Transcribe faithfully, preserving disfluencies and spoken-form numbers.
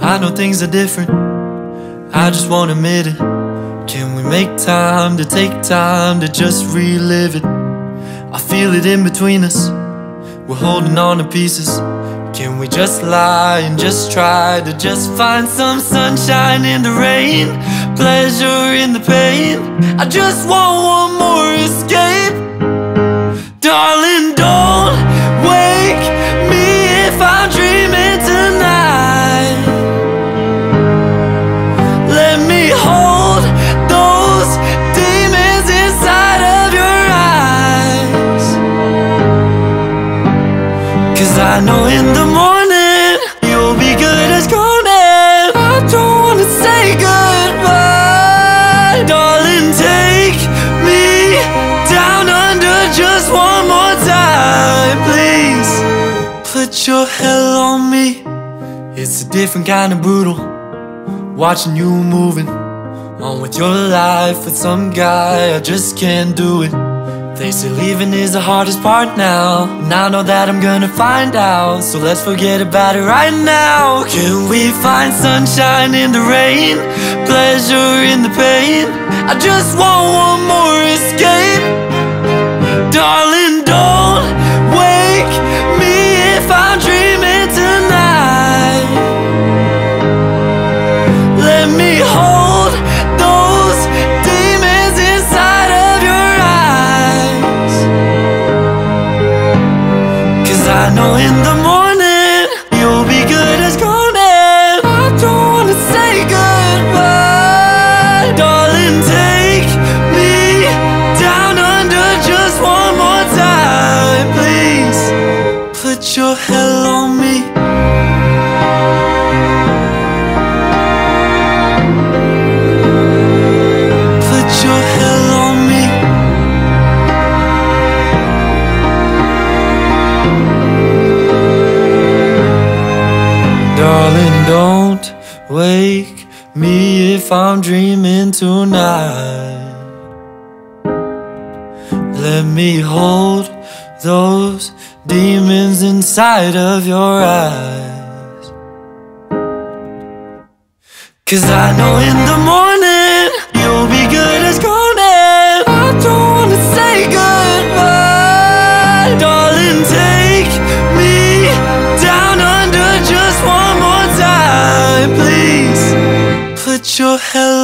I know things are different, I just won't admit it. Can we make time to take time to just relive it? I feel it in between us, we're holding on to pieces. Can we just lie and just try to just find some sunshine in the rain, pleasure in the pain? I just want one more escape. Darling, don't wake me if I'm dreaming tonight. Let me hold those demons inside of your eyes, 'cause I know in the morning you'll be good as gold, and I don't wanna say goodbye. Darling, take me down under just one more time, please. Put your hell on me. It's a different kind of brutal, watching you moving on with your life with some guy. I just can't do it. They say leaving is the hardest part now, and I know that I'm gonna find out. So let's forget about it right now. Can we find sunshine in the rain, pleasure in the pain? I just want one more escape. Darling, don't wake me if I'm dreaming tonight. Let me hold those demons inside of your eyes, 'cause I know in the morning you'll be good as gold, and I don't wanna say goodbye. Darling, take me down under just one more time, please. Put your hell on me. Put your hell on me. Darling, don't wake me if I'm dreaming tonight. Let me hold those demons inside of your eyes, 'cause I know in the morning you'll be good as gold, and I don't wanna say goodbye. Darling, take me down under just one more time, please. Put your hell